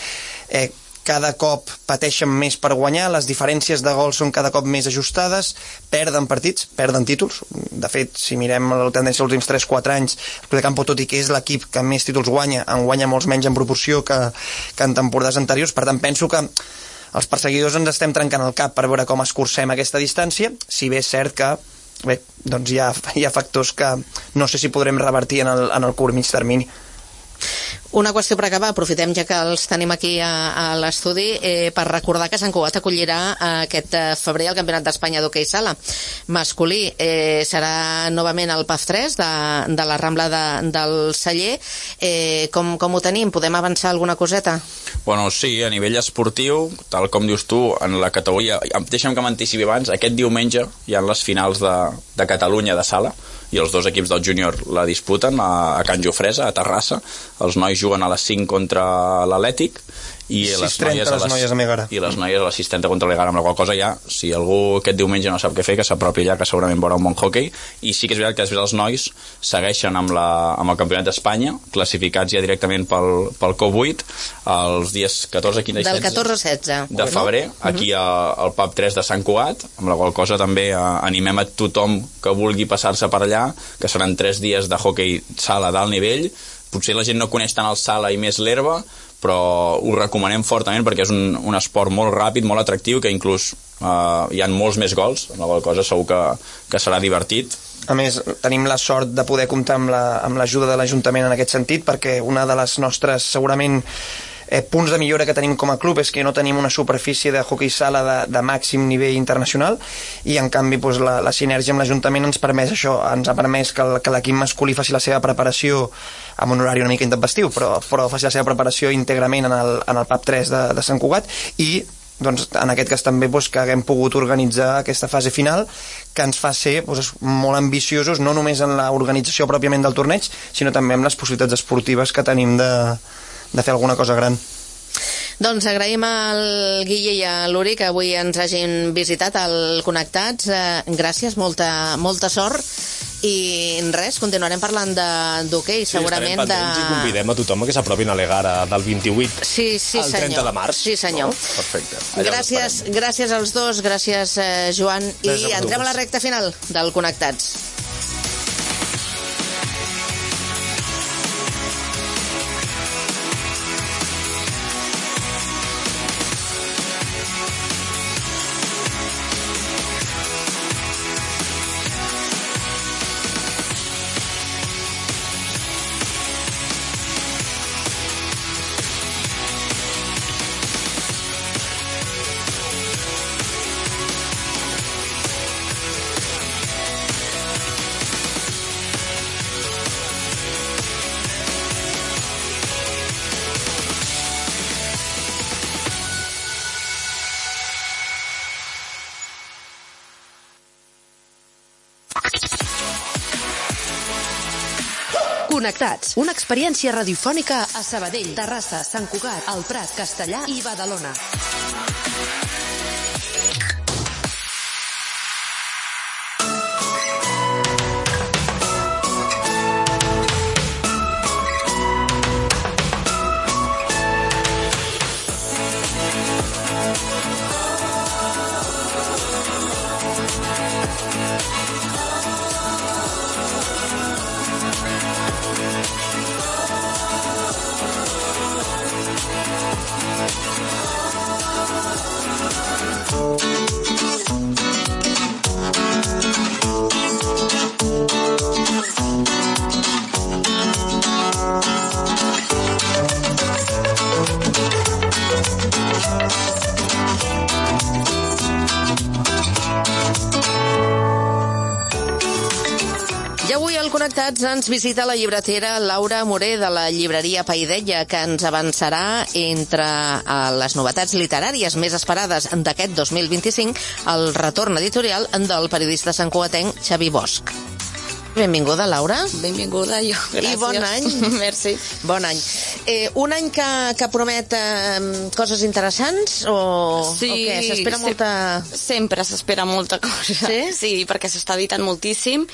F: cada cop pateixen més per guanyar, les diferències de gols són cada cop més ajustades, perden partits, perden títols. De fet, si mirem la tendència dels últims 3-4 anys, el club de campo, tot i que és l'equip que més títols guanya, en guanya molts menys en proporció que en temporades anteriors. Per tant, penso que els perseguidors ens estem trencant el cap per veure com escurcem aquesta distància, si bé és cert que doncs hi ha factors que no sé si podrem revertir en el curt mig termini.
A: Una qüestió per acabar, aprofitem ja que els tenim aquí a l'estudi per recordar que Sant Cugat acollirà aquest febrer el Campionat d'Espanya d'hoquei sala masculí. Serà novament el PAF 3 de la Rambla del Celler. Com ho tenim? Podem avançar alguna coseta?
G: Bueno, sí, a nivell esportiu, tal com dius tu, en la categoria... Deixa'm que m'anticipi abans, aquest diumenge hi ha les finals de Catalunya de sala, i els dos equips del júnior la disputen a Can Jofresa, a Terrassa. Els nois juguen a les 5 contra l'Atlètic i les noies a les 6:30 contra l'Egara, amb la qual cosa ja, si algú aquest diumenge no sap què fer, que s'apropi allà, que segurament veurà un bon hoquei. I sí que és veritat que després els nois segueixen amb el Campionat d'Espanya, classificats ja directament pel COP8 els dies 14, 15 i 16
A: del 14 a 16
G: de febrer, aquí al PAP 3 de Sant Cugat, amb la qual cosa també animem a tothom que vulgui passar-se per allà, que seran 3 dies de hoquei sala d'alt nivell. Potser la gent no coneix tant el sala i més l'herba, però ho recomanem fortament perquè és un esport molt ràpid, molt atractiu, que inclús hi ha molts més gols, amb la qual cosa segur que serà divertit.
F: A més, tenim la sort de poder comptar amb l'ajuda de l'Ajuntament en aquest sentit, perquè una de les nostres, segurament, punts de millora que tenim com a club és que no tenim una superfície de hoquei sala de màxim nivell internacional, i en canvi doncs, la sinergia amb l'Ajuntament ens permet això, ens ha permès que l'equip masculí faci la seva preparació amb un horari una mica intempestiu, però faci la seva preparació íntegrament en el PAP 3 de Sant Cugat, i doncs, en aquest cas també doncs, que haguem pogut organitzar aquesta fase final que ens fa ser doncs, molt ambiciosos, no només en l'organització pròpiament del torneig, sinó també amb les possibilitats esportives que tenim de fer alguna cosa gran.
A: Doncs agraïm al Guille i a l'Uri que avui ens hagin visitat al Connectats. Gràcies, molta sort, i res, continuarem parlant d'hoquei, segurament.
H: Estarem pendents i convidem a tothom que s'apropin a l'Egara del 28 al 30 de març.
A: Sí, senyor.
H: No? Perfecte.
A: Gràcies als dos, gràcies Joan, i entrem a la recta final del Connectats.
D: Connectats, una experiència radiofònica a Sabadell, Terrassa, Sant Cugat, El Prat, Castellà i Badalona.
A: Connectats ens visita la llibretera Laura Moré de la llibreria Paideia, que ens avançarà entre les novetats literàries més esperades d'aquest 2025 el retorn editorial del periodista santcugatenc Xavi Bosch. Benvinguda, Laura.
I: Benvinguda, jo. Gràcies.
A: I bon any.
I: Merci.
A: Bon any. Un any que promet coses interessants o què? S'espera molta...
I: Sempre s'espera molta cosa.
A: Sí?
I: Sí, perquè s'està editant moltíssim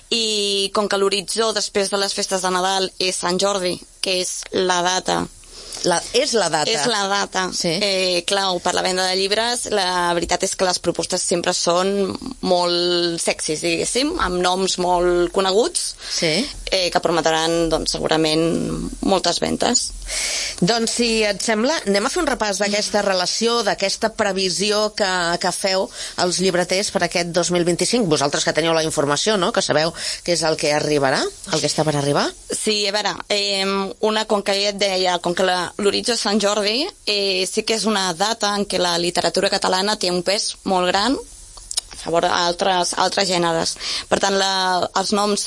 I: i com que l'horitzó després de les festes de Nadal és Sant Jordi, que és la data...
A: És la data.
I: És la data.
A: Sí.
I: Clau, per la venda de llibres, la veritat és que les propostes sempre són molt sexis, diguéssim, amb noms molt coneguts,
A: sí.
I: Que prometran, doncs, segurament moltes ventes.
A: Doncs, si et sembla, anem a fer un repàs d'aquesta relació, d'aquesta previsió que feu els llibreters per aquest 2025. Vosaltres que teniu la informació, no?, que sabeu què és el que arribarà, el que està per arribar.
I: Sí, a veure, com que ja et deia, com que l'horitzó Sant Jordi, sí que és una data en què la literatura catalana té un pes molt gran a favor d'altres gèneres. Per tant, els noms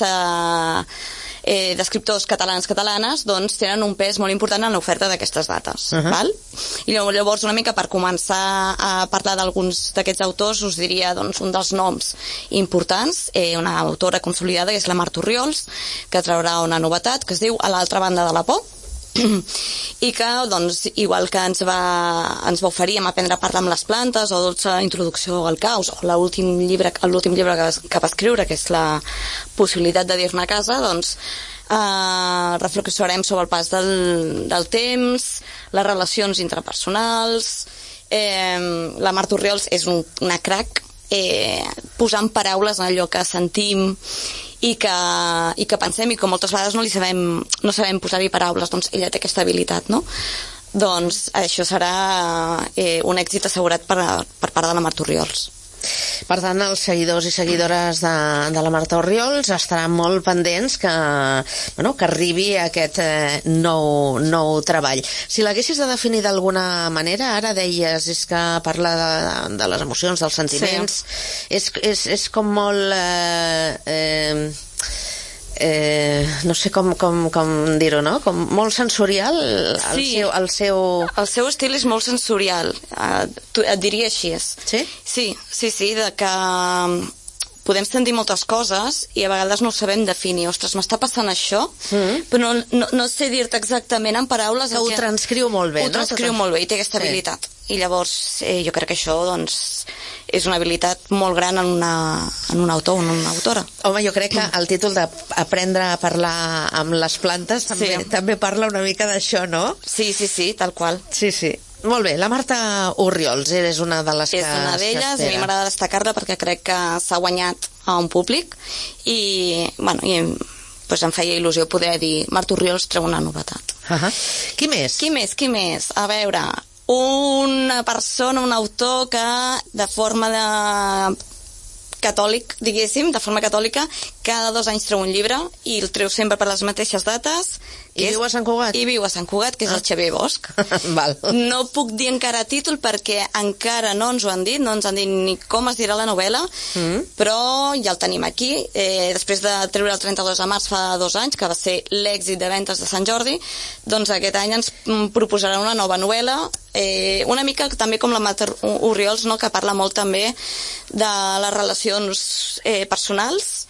I: d'escriptors catalanes doncs tenen un pes molt important en l'oferta d'aquestes dates. Val? I llavors, una mica per començar a parlar d'alguns d'aquests autors, us diria doncs, un dels noms importants, una autora consolidada, que és la Marta Orriols, que traurà una novetat que es diu A l'altra banda de la por, i que, doncs, igual que ens va oferir amb Aprendre a parlar amb les plantes o Dolça introducció al caos o l'últim llibre que va escriure, que és La possibilitat de dir-ne a casa, doncs reflexionarem sobre el pas del temps, les relacions interpersonals. La Marta Orriols és una crac posant paraules en allò que sentim i que pensem i que moltes vegades no sabem posar-hi paraules, doncs ella té aquesta habilitat, no? Doncs això serà un èxit assegurat per part de la Marta Orriols.
A: Per tant, els seguidors i seguidores de la Marta Orriols estaran molt pendents que arribi aquest nou treball. Si l'haguessis de definir d'alguna manera, ara deies, és que parla de les emocions, dels sentiments, sí. És com molt... no sé com dir-ho, no? Com molt sensorial el seu
I: estil és molt sensorial, et diria així.
A: Sí?
I: Sí, de que podem sentir moltes coses i a vegades no ho sabem definir. Ostres, m'està passant això, però no sé dir-te exactament en paraules...
A: Que ho transcriu molt bé,
I: no? Ho transcriu molt bé i té aquesta habilitat. I llavors jo crec que això, doncs, és una habilitat molt gran en un autor o en una autora.
A: Home, jo crec que el títol d'Aprendre a parlar amb les plantes també parla una mica d'això, no?
I: Sí, tal qual.
A: Sí. Molt bé, la Marta Orriols és una de les que
I: és una d'elles, i a mi m'agrada destacar-la perquè crec que s'ha guanyat a un públic i em feia il·lusió poder dir Marta Orriols treu una novetat.
A: Qui més?
I: A veure, una persona, un autor que de forma catòlica, cada 2 anys treu un llibre i el treu sempre per les mateixes dates.
A: I viu a Sant Cugat?
I: I viu a Sant Cugat, que és el Xavier Bosch.
A: Val.
I: No puc dir encara títol perquè encara no ens ho han dit, no ens han dit ni com es dirà la novel·la, però ja el tenim aquí. Després de treure el 32 de març fa 2 anys, que va ser l'èxit de ventes de Sant Jordi, doncs aquest any ens proposarà una nova novel·la, una mica també com la Marta Orriols, no?, que parla molt també de les relacions personals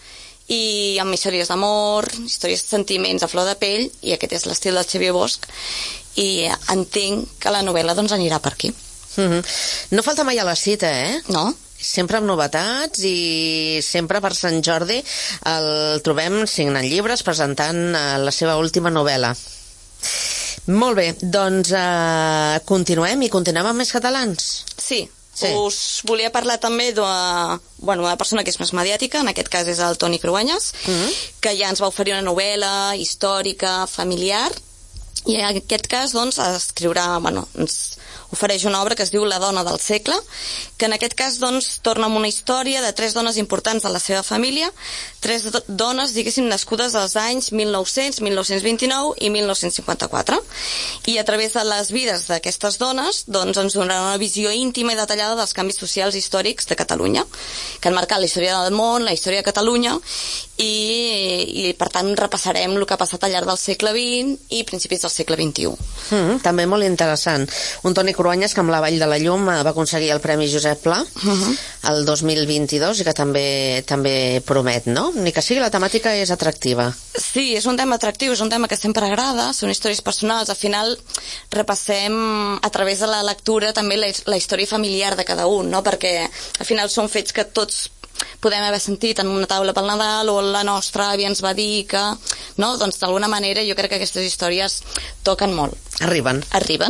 I: i amb històries d'amor, històries de sentiments a flor de pell, i aquest és l'estil del Xavier Bosch, i entenc que la novel·la doncs anirà per aquí.
A: No falta mai a la cita,
I: No.
A: Sempre amb novetats, i sempre per Sant Jordi el trobem signant llibres, presentant la seva última novel·la. Molt bé, doncs continuem amb més catalans.
I: Sí. Us volia parlar també d'una persona que és més mediàtica, en aquest cas és el Toni Cruanyes, que ja ens va oferir una novel·la històrica, familiar, i en aquest cas doncs escriurà, ens ofereix una obra que es diu La dona del segle, que en aquest cas doncs torna amb una història de 3 dones importants de la seva família, 3 dones, diguéssim, nascudes als anys 1900, 1929 i 1954, i a través de les vides d'aquestes dones doncs ens donarà una visió íntima i detallada dels canvis socials i històrics de Catalunya, que han marcat la història del món, la història de Catalunya, i per tant repassarem el que ha passat al llarg del segle XX i principis del segle XXI.
A: També molt interessant. Un Toni Cruanyes que amb La Vall de la Llum va aconseguir el Premi Josep Pla el 2022 i que també promet, no? Ni que sigui la temàtica és atractiva.
I: Sí, és un tema atractiu, és un tema que sempre agrada, són històries personals, al final repassem a través de la lectura també la història familiar de cada un, no? Perquè al final són fets que tots podem haver sentit en una taula pel Nadal, o la nostra àvia ens va dir que, no? Doncs d'alguna manera jo crec que aquestes històries toquen molt.
A: Arriben.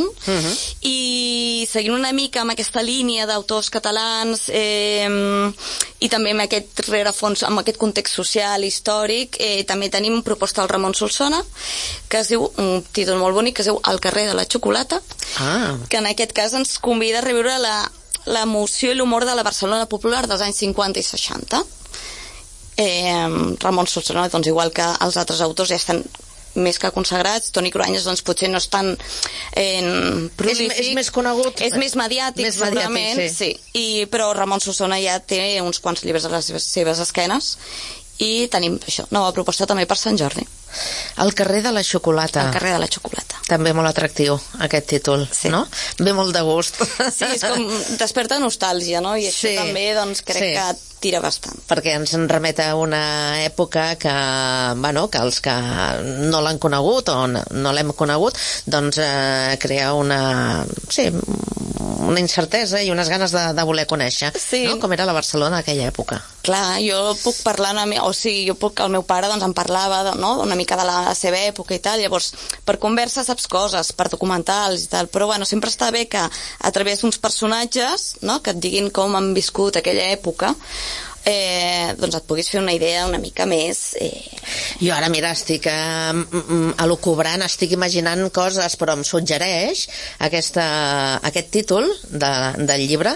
I: I seguint una mica amb aquesta línia d'autors catalans i també amb aquest rerefons, amb aquest context social, històric, també tenim proposta del Ramon Solsona, que es diu, un títol molt bonic, que es diu El carrer de la xocolata, que en aquest cas ens convida a reviure l'emoció i l'humor de la Barcelona popular dels anys 50 i 60. Ramon Solsona, doncs, igual que els altres autors, ja estan més que consagrats. Toni Cruanyes doncs potser no és tan prolífic,
A: és més conegut,
I: és més mediàtic, segurament, sí. Però Ramon Solsona ja té uns quants llibres a les seves esquenes, i tenim això, nova proposta també per Sant Jordi.
A: El carrer de la xocolata.
I: El carrer de la xocolata.
A: També molt atractiu, aquest títol, no? Ve molt de gust.
I: Sí, és com desperta nostàlgia, no? I això també, doncs, crec que tira bastant.
A: Perquè ens en remet a una època que, que els que no l'han conegut o no l'hem conegut, doncs crea una incertesa i unes ganes de voler conèixer, no? Com era la Barcelona d'aquella època.
I: Clar, jo puc parlar, el meu pare doncs em parlava una mica de la seva època i tal, llavors per conversa saps coses, per documentals i tal, però sempre està bé que a través d'uns personatges, no?, que et diguin com han viscut aquella època, doncs et puguis fer una idea una mica més.
A: Jo ara, mira, estic elucubrant, estic imaginant coses, però em suggereix aquest títol del llibre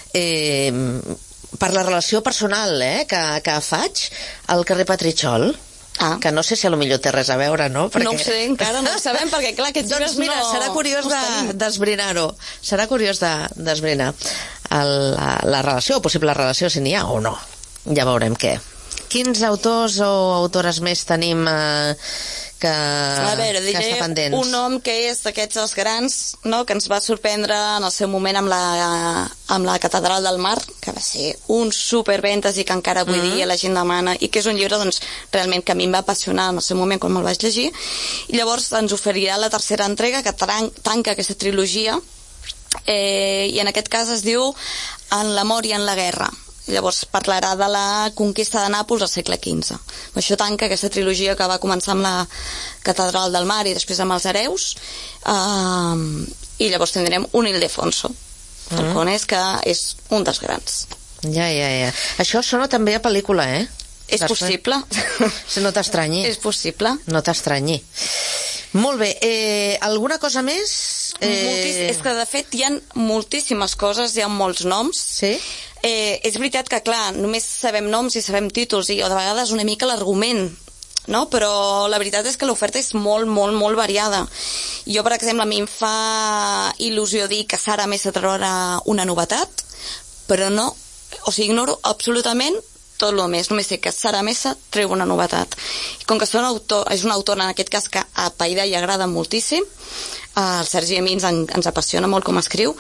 A: per la relació personal que faig al carrer Petritxol, que no sé si potser té res a veure, no?
I: Perquè... No ho sé, encara no ho sabem, perquè clar, aquests
A: doncs mira, serà curiós d'esbrinar-ho. Serà curiós d'esbrinar la relació, o possible relació, si n'hi ha o no. Ja veurem què. Quins autors o autores més tenim que estan pendents?
I: Un nom que és d'aquests els grans, no?, que ens va sorprendre en el seu moment amb la Catedral del Mar, que va ser un superventes i que encara avui dia la gent demana, i que és un llibre doncs, realment que a mi em va apassionar en el seu moment quan me'l vaig llegir, i llavors ens oferirà la tercera entrega que tanca aquesta trilogia, i en aquest cas es diu En l'amor i en la guerra. Llavors parlarà de la conquista de Nàpols al segle XV. Això tanca aquesta trilogia que va començar amb la Catedral del Mar i després amb els hereus, i llavors tindrem un Ildefonso Falcones, que és un dels grans.
A: Ja. Això sona també a pel·lícula,
I: És possible.
A: No t'estranyi.
I: És possible.
A: No t'estranyi. Molt bé, alguna cosa més?
I: És que de fet hi ha moltíssimes coses, hi ha molts noms.
A: Sí?
I: És veritat que, clar, només sabem noms i sabem títols, i de vegades una mica l'argument, no? Però la veritat és que l'oferta és molt, molt, molt variada. Jo, per exemple, a mi em fa il·lusió dir que Sara Mesa traurà una novetat, però no, ignoro absolutament tot el més, només sé que Sara Mesa treu una novetat. I com que és una autora, en aquest cas, que a Paida hi agrada moltíssim, el Sergi a mi ens apassiona molt com escriu,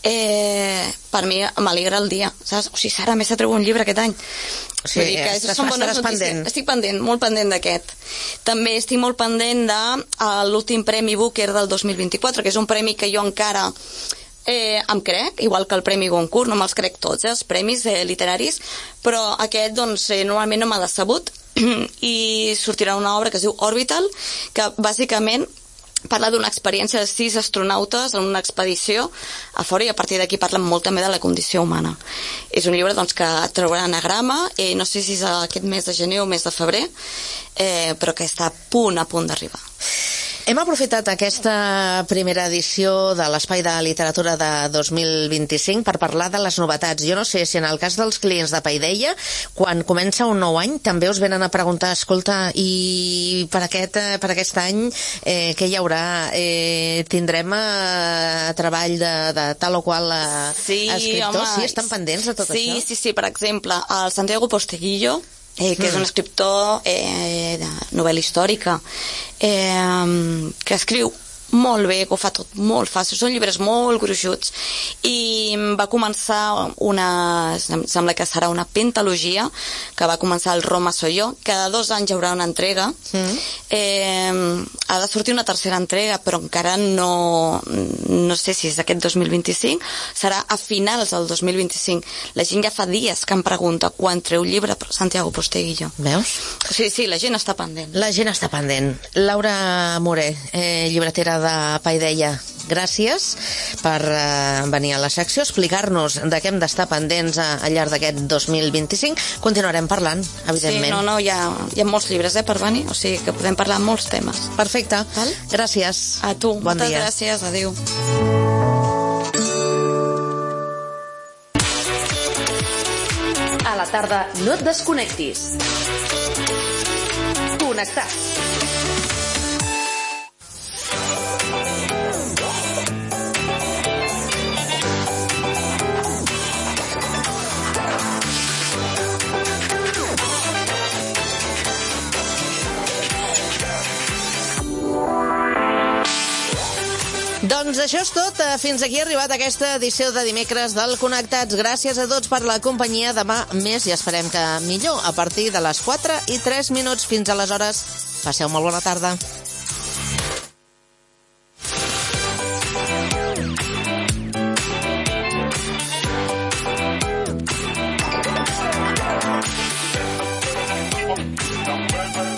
I: per mi m'alegra el dia, saps? O sigui, Sara, més treu un llibre aquest any.
A: Sí, estaràs pendent.
I: Estic pendent, molt pendent d'aquest. També estic molt pendent de l'últim Premi Booker del 2024, que és un premi que jo encara em crec, igual que el Premi Goncourt, no me'ls crec tots, els premis literaris, però aquest, doncs, normalment no m'ha decebut, i sortirà una obra que es diu Orbital, que bàsicament parla d'una experiència de 6 astronautes en una expedició a fora, i a partir d'aquí parlen molt també de la condició humana. És un llibre, doncs, que traurà anagrama, no sé si és aquest mes de gener o mes de febrer, però que està a punt d'arribar.
A: Hem aprofitat aquesta primera edició de l'Espai de Literatura de 2025 per parlar de les novetats. Jo no sé si en el cas dels clients de Paideia, quan comença un nou any, també us venen a preguntar, escolta, i per aquest any què hi haurà? Tindrem treball de tal o qual escriptor? Home, sí, estan pendents de tot això?
I: Sí, per exemple, el Santiago Posteguillo, que és un escriptor de novel·la històrica, que escriu molt bé, que ho fa tot molt fàcil, són llibres molt gruixuts, i va començar em sembla que serà una pentalogia que va començar el Roma soy yo. Cada 2 anys hi haurà una entrega, ha de sortir una tercera entrega, però encara no sé si és aquest 2025, serà a finals del 2025. La gent ja fa dies que em pregunta quan treu llibre per Santiago Posteguillo.
A: Veus?
I: Sí, la gent està pendent.
A: La gent està pendent. Laura Moré, llibretera de Paideia, gràcies per venir a la secció, explicar-nos de què hem d'estar pendents al llarg d'aquest 2025. Continuarem parlant, evidentment.
I: Sí, hi ha molts llibres per venir, o sigui que podem parlar molts temes.
A: Perfecte. Val? Gràcies.
I: A tu,
A: bon
I: moltes
A: dia.
I: Gràcies, adéu.
D: A la tarda no et desconnectis. Connectats.
A: Doncs això és tot. Fins aquí ha arribat aquesta edició de dimecres del Connectats. Gràcies a tots per la companyia. Demà més i esperem que millor, a partir de les 4:03. Fins aleshores, passeu molt bona tarda.
J: Don't